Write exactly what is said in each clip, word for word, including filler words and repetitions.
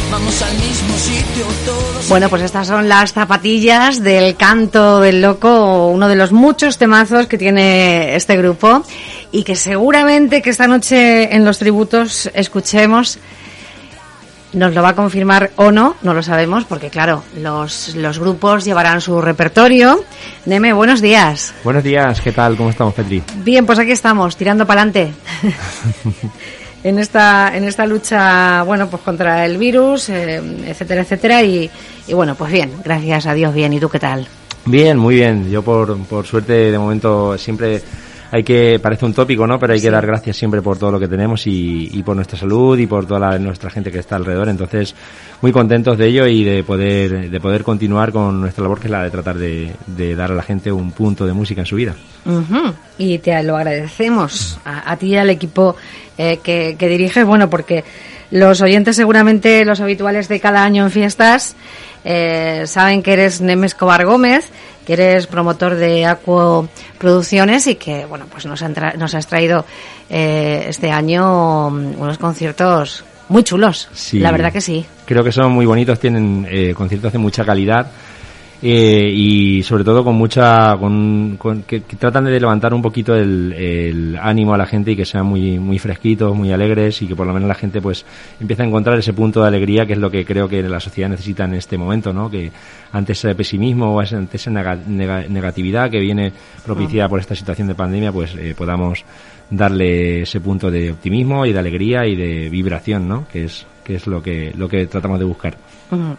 vamos al mismo sitio todos. Bueno, pues estas son las zapatillas del Canto del Loco, uno de los muchos temazos que tiene este grupo y que seguramente que esta noche en los tributos escuchemos. Nos lo va a confirmar o no, no lo sabemos, porque claro, los, los grupos llevarán su repertorio. Neme, buenos días. Buenos días, ¿qué tal? ¿Cómo estamos, Petri? Bien, pues aquí estamos, tirando para adelante. en esta en esta lucha, bueno, pues contra el virus, eh, etcétera, etcétera, y, y bueno, pues bien, gracias a Dios, bien. ¿Y tú qué tal? Bien, muy bien. Yo por, por suerte, de momento, siempre... Hay que, parece un tópico, ¿no? Pero hay que sí. dar gracias siempre por todo lo que tenemos y, y por nuestra salud y por toda la, nuestra gente que está alrededor. Entonces, muy contentos de ello y de poder, de poder continuar con nuestra labor, que es la de tratar de, de dar a la gente un punto de música en su vida. Uh-huh. Y te lo agradecemos a, a ti y al equipo eh, que, que diriges, bueno, porque los oyentes, seguramente los habituales de cada año en fiestas, eh, saben que eres Neme Escobar Gómez, que eres promotor de Acuo Producciones y que, bueno, pues nos, han tra- nos has traído eh, este año unos conciertos muy chulos. Sí, la verdad que sí. Creo que son muy bonitos, tienen eh, conciertos de mucha calidad eh, y sobre todo con mucha, con, con que, que tratan de levantar un poquito el, el ánimo a la gente y que sean muy, muy fresquitos, muy alegres y que por lo menos la gente pues empiece a encontrar ese punto de alegría que es lo que creo que la sociedad necesita en este momento, ¿no? Que ante ese pesimismo o ante esa neg- neg- negatividad que viene propiciada por esta situación de pandemia, pues eh, podamos darle ese punto de optimismo y de alegría y de vibración, ¿no? Que es que es lo que lo que tratamos de buscar. Uh-huh.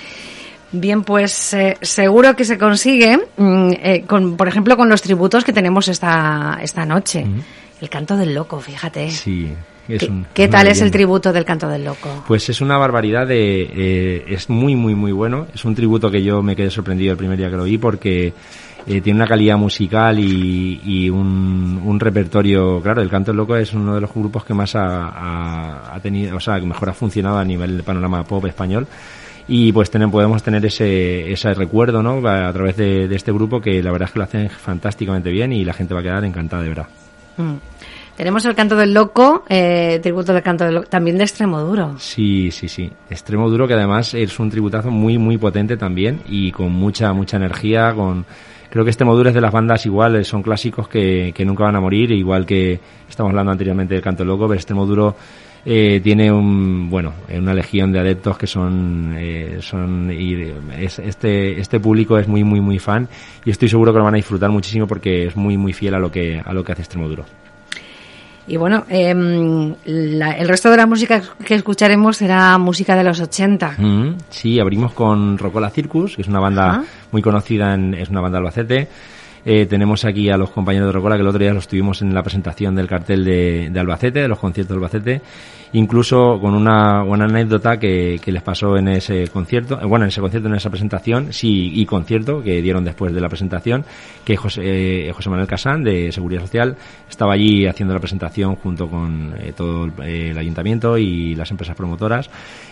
Bien, pues eh, seguro que se consigue, mm, eh, con, por ejemplo, con los tributos que tenemos esta esta noche. Uh-huh. El Canto del Loco, fíjate. Sí. Es ¿Qué, un, ¿qué tal es el tributo del Canto del Loco? Pues es una barbaridad, de, eh, es muy, muy, muy bueno. Es un tributo que yo me quedé sorprendido el primer día que lo vi porque eh, tiene una calidad musical y, y un, un repertorio. Claro, el Canto del Loco es uno de los grupos que más ha, ha, ha tenido, o sea, que mejor ha funcionado a nivel del panorama pop español. Y pues tenemos, podemos tener ese, ese recuerdo, ¿no? A través de, de este grupo que la verdad es que lo hacen fantásticamente bien y la gente va a quedar encantada, de verdad. Mm. Tenemos el Canto del Loco, eh, tributo del Canto del Loco, también de Extremoduro. Sí, sí, sí. Extremoduro, que además es un tributazo muy, muy potente también y con mucha, mucha energía. Con Creo que Extremoduro es de las bandas igual, son clásicos que, que nunca van a morir, igual que estamos hablando anteriormente del Canto del Loco, pero Extremoduro eh, tiene un, bueno, una legión de adeptos que son, eh, son y es, este, este público es muy, muy, muy fan y estoy seguro que lo van a disfrutar muchísimo porque es muy, muy fiel a lo que, a lo que hace Extremoduro. Y bueno, eh, la, el resto de la música que escucharemos será música de los ochenta. Mm, sí, abrimos con Rocola Circus, que es una banda Ajá. muy conocida, en, es una banda de Albacete. Eh, tenemos aquí a los compañeros de Rocola, que el otro día los tuvimos en la presentación del cartel de, de Albacete, de los conciertos de Albacete, incluso con una buena anécdota que, que les pasó en ese concierto, eh, bueno, en ese concierto, en esa presentación, sí, y concierto que dieron después de la presentación, que José, eh, José Manuel Casán, de Seguridad Social, estaba allí haciendo la presentación junto con eh, todo el, eh, el ayuntamiento y las empresas promotoras,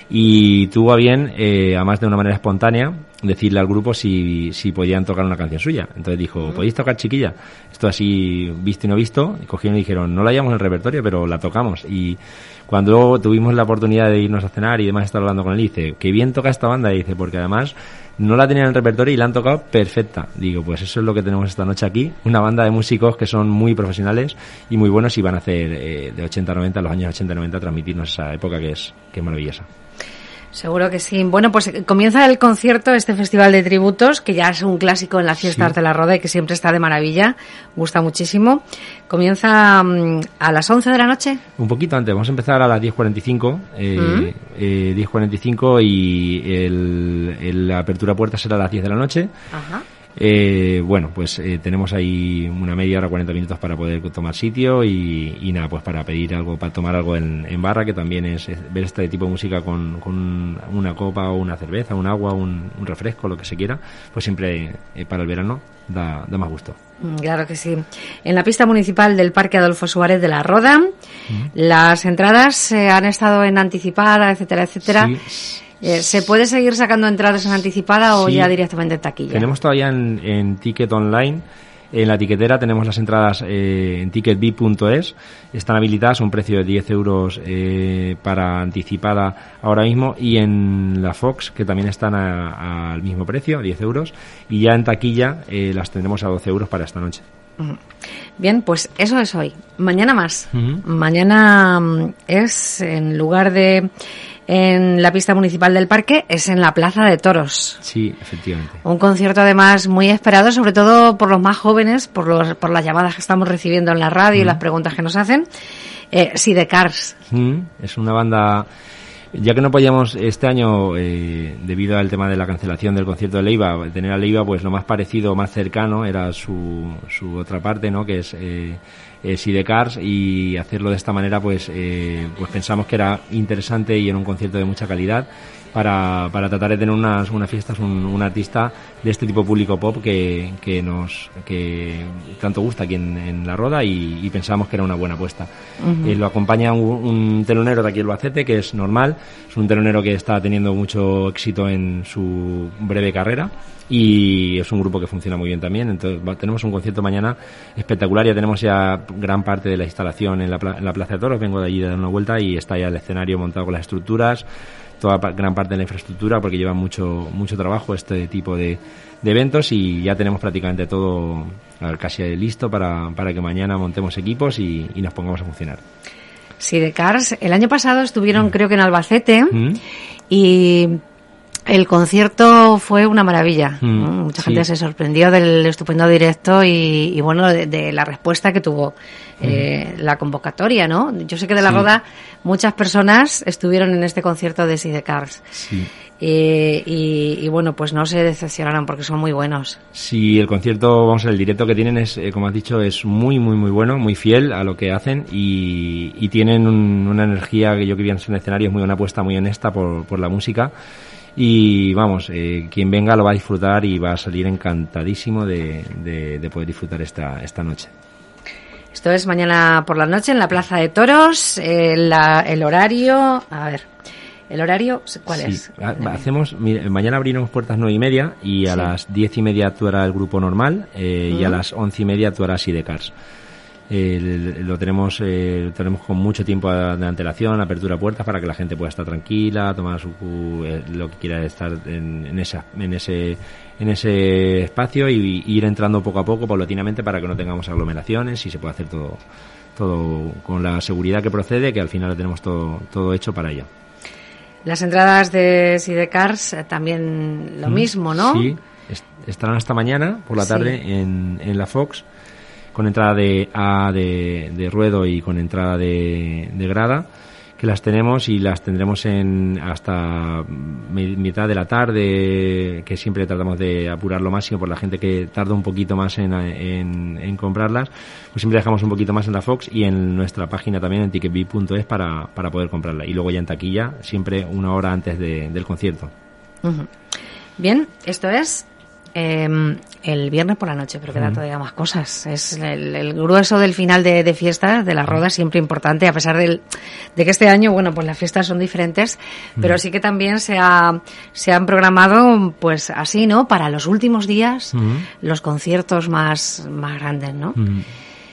y tuvo a bien, eh, además de una manera espontánea, decirle al grupo si, si podían tocar una canción suya. Entonces dijo, ¿podéis tocar, chiquilla? Esto así, visto y no visto. Y cogieron y dijeron, no la hayamos en el repertorio, pero la tocamos. Y cuando tuvimos la oportunidad de irnos a cenar y demás, estar hablando con él, dice, qué bien toca esta banda, y dice, porque además no la tenían en el repertorio y la han tocado perfecta. Digo, pues eso es lo que tenemos esta noche aquí, una banda de músicos que son muy profesionales y muy buenos y van a hacer eh, de ochenta a noventa, los años ochenta y noventa, transmitirnos esa época que es, que es maravillosa. Seguro que sí. Bueno, pues comienza el concierto, este festival de tributos, que ya es un clásico en las fiestas sí. de la Roda y que siempre está de maravilla, gusta muchísimo. Comienza um, a las once de la noche. Un poquito antes, vamos a empezar a las diez cuarenta y cinco, eh, ¿Mm? eh, diez cuarenta y cinco y el, el, la apertura puerta será a las diez de la noche. Ajá. Eh, bueno, pues eh, tenemos ahí una media hora, cuarenta minutos para poder tomar sitio y, y nada, pues para pedir algo, para tomar algo en, en barra, que también es, es ver este tipo de música con, con una copa o una cerveza, un agua, un, un refresco, lo que se quiera, pues siempre eh, para el verano da, da más gusto. Claro que sí. En la pista municipal del Parque Adolfo Suárez de la Roda, uh-huh. las entradas eh, han estado en anticipada, etcétera, etcétera. Sí. Eh, ¿Se puede seguir sacando entradas en anticipada o sí. ya directamente en taquilla? Tenemos todavía en, en ticket online En la tiquetera tenemos las entradas eh, en ticketbee punto es, están habilitadas a un precio de diez euros eh, para anticipada ahora mismo, y en la Fox, que también están al mismo precio, diez euros, y ya en taquilla eh, las tendremos a doce euros para esta noche. Bien, pues eso es hoy. Mañana más. Uh-huh. Mañana es, en lugar de en la pista municipal del parque, es en la Plaza de Toros. Sí, efectivamente. Un concierto además muy esperado, sobre todo por los más jóvenes, por los por las llamadas que estamos recibiendo en la radio uh-huh. y las preguntas que nos hacen. Eh, Sidecars. Uh-huh. Es una banda... Ya que no podíamos este año, eh, debido al tema de la cancelación del concierto de Leiva, tener a Leiva, pues lo más parecido, más cercano, era su, su otra parte, ¿no? Que es eh, eh, Sidecars, y hacerlo de esta manera, pues, eh, pues pensamos que era interesante y era un concierto de mucha calidad para, para tratar de tener unas, unas fiestas, un, un artista de este tipo público pop que, que nos, que tanto gusta aquí en, en La Roda, y, y pensamos que era una buena apuesta. Uh-huh. Eh, lo acompaña un, un telonero de aquí en Albacete, que es Normal, es un telonero que está teniendo mucho éxito en su breve carrera, y es un grupo que funciona muy bien también. Entonces va, tenemos un concierto mañana espectacular. Ya tenemos ya gran parte de la instalación en la, en la Plaza de Toros. Vengo de allí de dar una vuelta y está ya el escenario montado con las estructuras, toda gran parte de la infraestructura, porque lleva mucho mucho trabajo este tipo de, de eventos, y ya tenemos prácticamente todo casi listo para, para que mañana montemos equipos y, y nos pongamos a funcionar. Sidecars, el año pasado estuvieron mm. creo que en Albacete mm. y el concierto fue una maravilla. Mm. Mucha gente sí. se sorprendió del estupendo directo y, y bueno, de, de la respuesta que tuvo eh, mm. la convocatoria, ¿no? Yo sé que de La sí. Roda muchas personas estuvieron en este concierto de Sidecars. Sí. Eh, y, y bueno, pues no se decepcionaron porque son muy buenos. Sí, el concierto, vamos a ver, el directo que tienen es, eh, como has dicho, es muy, muy, muy bueno, muy fiel a lo que hacen, y, y tienen un, una energía que yo que vi en el escenario, es muy una apuesta muy honesta por, por la música. Y vamos, eh, quien venga lo va a disfrutar y va a salir encantadísimo de, de, de poder disfrutar esta, esta noche. Esto es mañana por la noche en la Plaza de Toros. Eh, la, el horario, a ver, el horario, ¿cuál sí, es? Hacemos, mira, mañana abrimos puertas nueve y media, y a sí. las diez y media actuará el grupo Normal, eh, uh-huh. y a las once y media actuará Sidecars. Eh, lo tenemos eh, lo tenemos con mucho tiempo de antelación, apertura de puertas, para que la gente pueda estar tranquila, tomar su eh, lo que quiera estar en, en esa en ese en ese espacio, y, y ir entrando poco a poco, paulatinamente, para que no tengamos aglomeraciones y se pueda hacer todo todo con la seguridad que procede, que al final tenemos todo todo hecho para ello. Las entradas de Sidecars eh, también lo mm, mismo, ¿no? Sí, est- estarán hasta mañana por la tarde sí. en, en la Fox, con entrada de A de, de ruedo y con entrada de, de grada, que las tenemos y las tendremos en hasta mitad de la tarde, que siempre tratamos de apurar lo máximo por la gente que tarda un poquito más en, en, en comprarlas, pues siempre dejamos un poquito más en la Fox y en nuestra página también, en ticketbee punto es, para, para poder comprarla, y luego ya en taquilla, siempre una hora antes de, del concierto. Uh-huh. Bien, esto es Eh, el viernes por la noche, pero queda todavía más cosas. Es el, el grueso del final de, de fiestas de La Roda, siempre importante, a pesar del, de que este año, bueno, pues las fiestas son diferentes, pero sí que también se ha, se han programado, pues así, ¿no? Para los últimos días, uh-huh. los conciertos más, más grandes, ¿no? Uh-huh.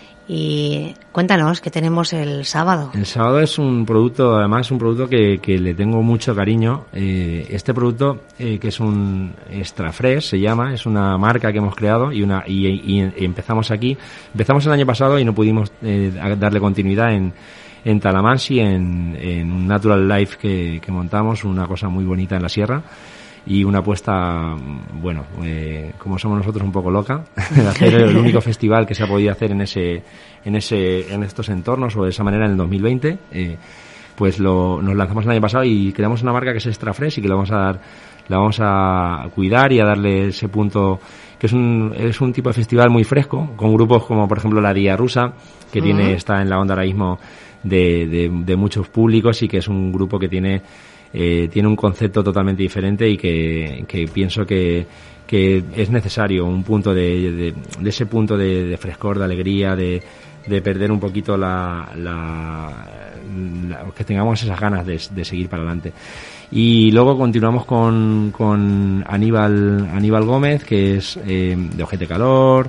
Y cuéntanos, ¿qué tenemos el sábado? El sábado es un producto, además, un producto que, que le tengo mucho cariño. Eh, este producto, eh, que es un Extra Fresh, se llama, es una marca que hemos creado y una y, y, y empezamos aquí. Empezamos el año pasado y no pudimos eh, darle continuidad en, en Talamansi, en, en un Natural Life que, que montamos, una cosa muy bonita en la sierra. Y una apuesta, bueno, eh, como somos nosotros, un poco loca, de hacer el único festival que se ha podido hacer en ese, en ese, en estos entornos o de esa manera en el dos mil veinte. Eh, pues lo, nos lanzamos el año pasado y creamos una marca que es Extra Fresh y que la vamos a dar, la vamos a cuidar y a darle ese punto, que es un, es un tipo de festival muy fresco, con grupos como por ejemplo la Día Rusa, que uh-huh. tiene, está en la onda ahora mismo de, de, de muchos públicos, y que es un grupo que tiene Eh, tiene un concepto totalmente diferente y que, que pienso que, que es necesario un punto de, de, de ese punto de, de frescor, de alegría, de, de perder un poquito la, la, la que tengamos esas ganas de, de seguir para adelante. Y luego continuamos con, con Aníbal, Aníbal Gómez, que es eh, de Ojete Calor,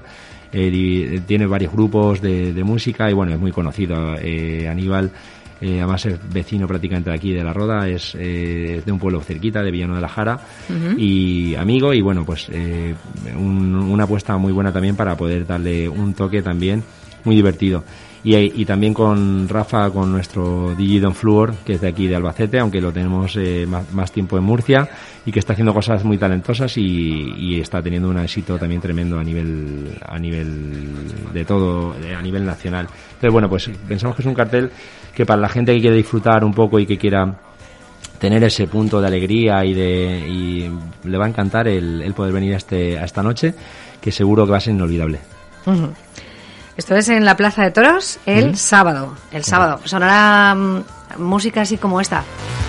eh, tiene varios grupos de, de música y bueno, es muy conocido. Eh, Aníbal, eh, además es vecino prácticamente de aquí de La Roda, es, eh, es de un pueblo cerquita, de Villano de la Jara, uh-huh. y amigo, y bueno, pues eh, un, una apuesta muy buena también para poder darle un toque también muy divertido. Y, y también con Rafa, con nuestro D J Don Fluor, que es de aquí de Albacete, aunque lo tenemos eh, más, más tiempo en Murcia, y que está haciendo cosas muy talentosas y, y está teniendo un éxito también tremendo a nivel a nivel de todo, a nivel nacional. Entonces, bueno, pues pensamos que es un cartel que para la gente que quiere disfrutar un poco y que quiera tener ese punto de alegría y de y le va a encantar el, el poder venir a, este, a esta noche, que seguro que va a ser inolvidable. Uh-huh. Esto es en la Plaza de Toros el uh-huh. sábado. El sábado. Sonará um, música así como esta.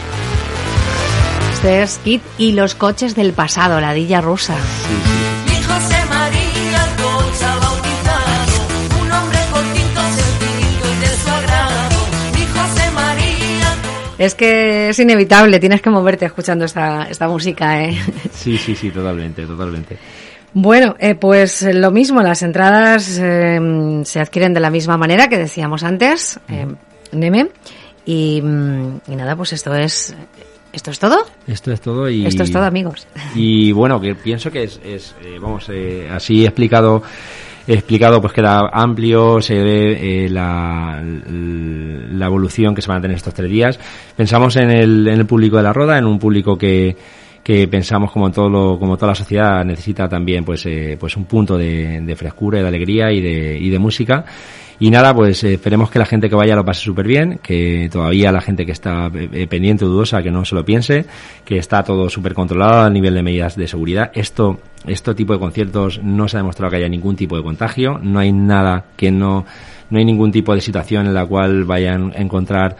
Este es Kid y los coches del pasado, la Dilla rusa. Sí, sí. Mi José María Concha bautizado, un hombre cortito, sencillito y de su agrado. Mi José María. Es que es inevitable, tienes que moverte escuchando esta, esta música, ¿eh? Sí, sí, sí, totalmente, totalmente. Bueno, eh, pues lo mismo, las entradas eh, se adquieren de la misma manera que decíamos antes, eh, Neme, y, y nada, pues esto es esto es todo. Esto es todo y esto es todo, amigos. Y bueno, que pienso que es, es eh, vamos, eh, así explicado, explicado pues queda amplio, se ve eh, la, la evolución que se van a tener estos tres días. Pensamos en el, en el público de La Roda, en un público que que pensamos como todo lo, como toda la sociedad necesita también pues eh, pues un punto de, de frescura y de alegría y de y de música. Y nada, pues eh, esperemos que la gente que vaya lo pase súper bien, que todavía la gente que está eh, pendiente o dudosa que no se lo piense, que está todo súper controlado a nivel de medidas de seguridad. Esto, este tipo de conciertos no se ha demostrado que haya ningún tipo de contagio, no hay nada que no, no hay ningún tipo de situación en la cual vayan a encontrar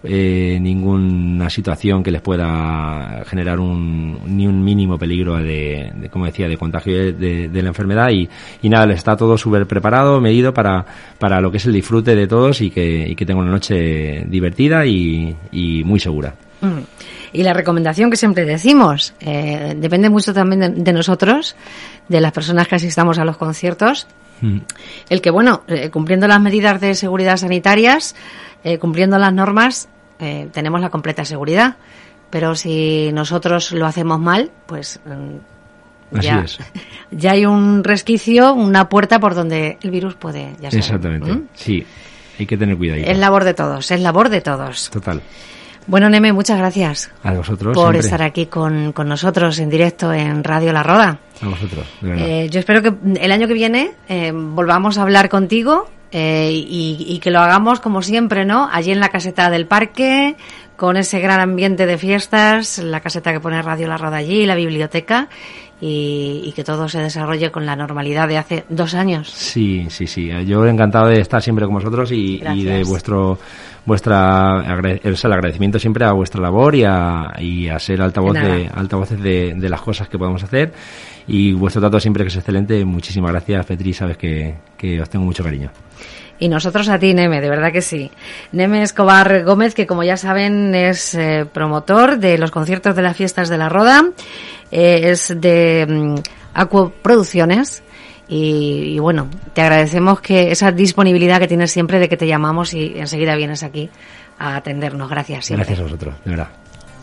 Eh, ninguna situación que les pueda generar un ni un mínimo peligro de, de como decía, de contagio de, de, de la enfermedad y, y nada, les está todo súper preparado, medido para para lo que es el disfrute de todos y que, y que tengan una noche divertida y, y muy segura. Mm. Y la recomendación que siempre decimos, eh, depende mucho también de, de nosotros, de las personas que asistamos a los conciertos, mm. el que, bueno, eh, cumpliendo las medidas de seguridad sanitarias, eh, cumpliendo las normas, eh, tenemos la completa seguridad. Pero si nosotros lo hacemos mal, pues Así ya, es. ya hay un resquicio, una puerta por donde el virus puede, ya saben. Exactamente, ¿Mm? Sí, hay que tener cuidado. Es labor de todos, es labor de todos. Total. Bueno, Neme, muchas gracias a vosotros por siempre. estar aquí con, con nosotros en directo en Radio La Roda. A vosotros, de verdad. Eh, yo espero que el año que viene eh, volvamos a hablar contigo eh, y, y que lo hagamos como siempre, ¿no? Allí en la caseta del parque, con ese gran ambiente de fiestas, la caseta que pone Radio La Roda allí, la biblioteca, y, y que todo se desarrolle con la normalidad de hace dos años. Sí, sí, sí. Yo encantado de estar siempre con vosotros y, y de vuestro vuestra agrade, el agradecimiento siempre a vuestra labor y a, y a ser altavoz de, de altavoces de, de las cosas que podemos hacer, y vuestro trato siempre que es excelente. Muchísimas gracias, Petri, sabes que, que os tengo mucho cariño. Y nosotros a ti, Neme, de verdad que sí. Neme Escobar Gómez, que como ya saben es eh, promotor de los conciertos de las fiestas de La Roda, eh, es de um, Acuo Producciones. Y, y bueno, te agradecemos que esa disponibilidad que tienes siempre de que te llamamos y enseguida vienes aquí a atendernos. Gracias siempre. Gracias a vosotros, de verdad.